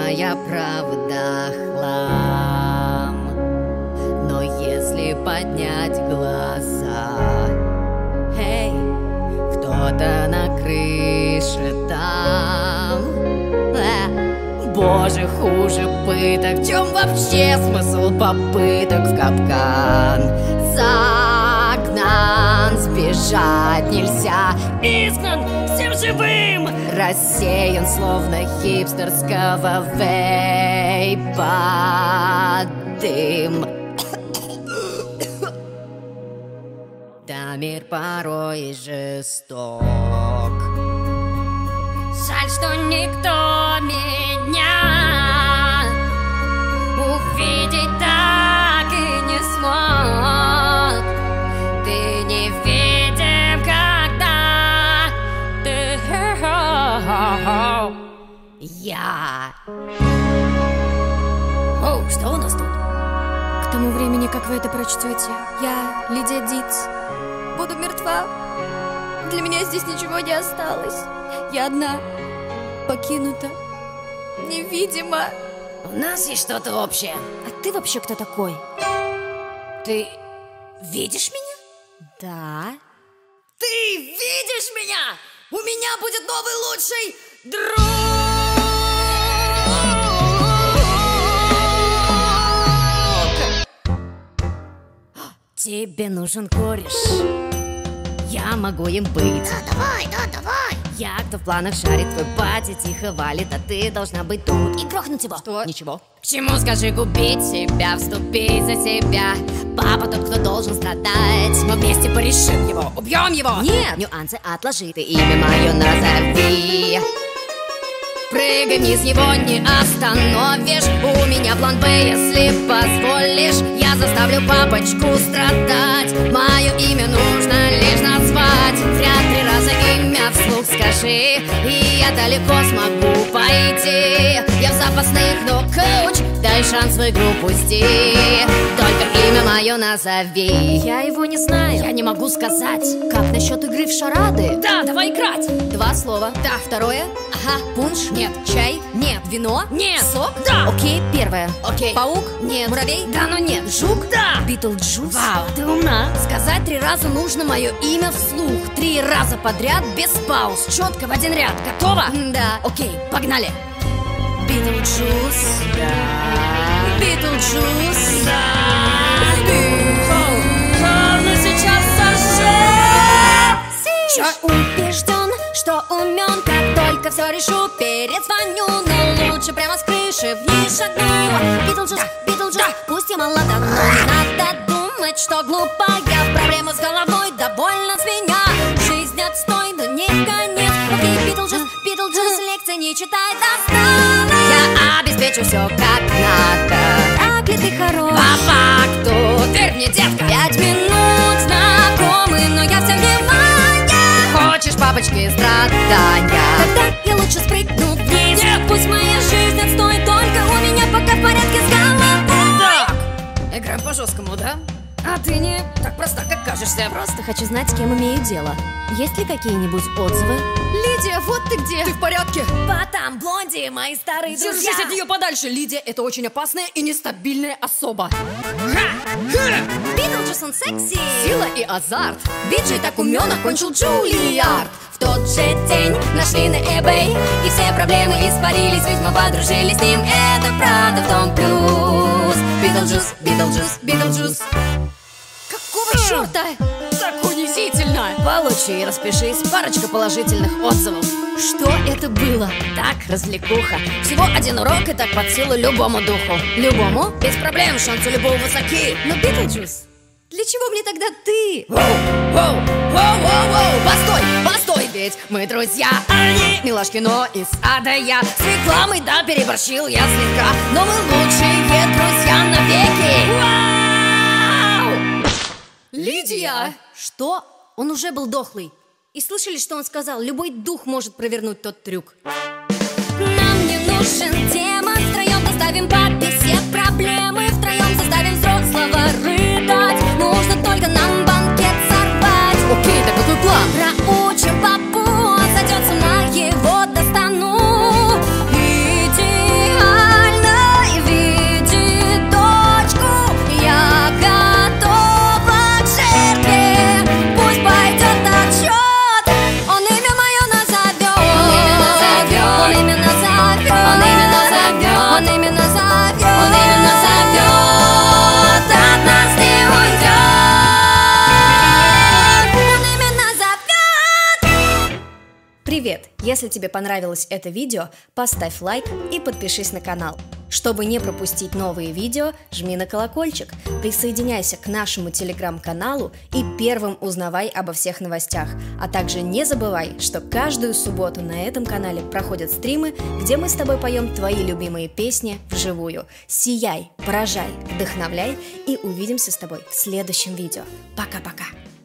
моя правда хлам. Но если поднять глаза, эй, кто-то на крыше там. Боже, хуже пыток. В чем вообще смысл попыток? В капкан загнан, сбежать нельзя. Изгнан всем живым, рассеян, словно хипстерского вейпа дым. Да, мир порой жесток. Жаль, что никто меня увидеть так и не смог. Ты не видим, когда ты я. Оу, что у нас тут? К тому времени, как вы это прочтете, я, Лидия Диц, буду мертва. Для меня здесь ничего не осталось. Я одна, покинута, невидима. У нас есть что-то общее. А ты вообще кто такой? Ты видишь меня? Да. Ты видишь меня? У меня будет новый лучший друг! Тебе нужен кореш. Я могу им быть. Да, давай. Я, кто в планах шарит, твой батя тихо валит, а ты должна быть тут. И грохнуть его. Что? Ничего. К чему, скажи, губить себя, вступить за себя? Папа тот, кто должен страдать. Мы вместе порешим его, убьем его. Нет, нюансы отложи, ты имя мое назови. Прыгай вниз, его не остановишь. У меня план Б, если позволишь. Я заставлю папочку страдать. Мое имя нужно лишь назвать. Зря 3 раза имя вслух скажи, и я далеко смогу пойти. Я в запасных, но коуч, дай шанс в игру пусти. Только имя мое назови. Я его не знаю. Я не могу сказать. Как насчет игры в шарады? Да, давай играть. 2 слова. Да. Второе? Ага. Пунш? Нет. Чай? Нет. Вино? Нет. Сок? Да. Окей, первое. Окей. Паук? Нет. Муравей? Да, но нет. Жук? Да. Битлджус? Вау, ты умна. Сказать 3 раза нужно мое имя вслух. 3 раза подряд, без пауз. Четко в один ряд. Готово? Да. Окей, погнали. Битлджус? Да. Битлджус? Да. Ладно, сейчас Я убежден, что умен. Как только все решу, перезвоню. Но лучше прямо с крыши вниз шагну. Битлджус, Битлджус, пусть я молода, но не надо думать, что глупая. Проблема с головой довольно звеня. Жизнь отстой, но не конец. Окей, Битлджус, Битлджус, лекции не читай, достала. Я обеспечу все как надо. Так ли ты хорош? По факту, верь мне, детка. 5 минут знакомы, но я все внимание. Хочешь папочки страдания? Тогда я лучше спрыгну вниз. Нет. Пусть моя жизнь отстой, только у меня пока в порядке с головой. Так, играем по жесткому, да? А ты не так проста, как кажешься. Просто хочу знать, с кем имею дело. Есть ли какие-нибудь отзывы? Лидия, вот ты где. Ты в порядке? Потом, блонди, мои старые Держись друзья. от нее подальше. Лидия — это очень опасная и нестабильная особа. Битлджус, он секси. Сила и азарт. Биджей так умен, окончил Джулиард. В тот же день нашли на eBay, и все проблемы испарились, ведь мы подружились с ним. Это правда, в том плюс. Битлджус, Битлджус, Битлджус. Какого черта? Так унизительно. Получи и распишись, парочка положительных отзывов. Что это было? Так, развлекуха. Всего 1 урок, и так под силу любому духу. Любому? Без проблем, шансы любого высоки. Но, Битлджус, для чего мне тогда ты? Воу, постой, ведь мы друзья. Они милашки, но из ада я. С рекламой, да, переборщил я слегка, но мы лучшие друзья навеки. Вау! Лидия! Что? Он уже был дохлый. И слышали, что он сказал? Любой дух может провернуть тот трюк. Нам не нужен демон, втроем доставим папе все проблемы, втроем заставим взрослого рыдать. Нужно только нам банкет сорвать. Окей, так какой план? Проучим папу, сойдет с ума, его достану. Идеально. Если тебе понравилось это видео, поставь лайк и подпишись на канал. Чтобы не пропустить новые видео, жми на колокольчик, присоединяйся к нашему телеграм-каналу и первым узнавай обо всех новостях. А также не забывай, что каждую субботу на этом канале проходят стримы, где мы с тобой поем твои любимые песни вживую. Сияй, поражай, вдохновляй и увидимся с тобой в следующем видео. Пока-пока!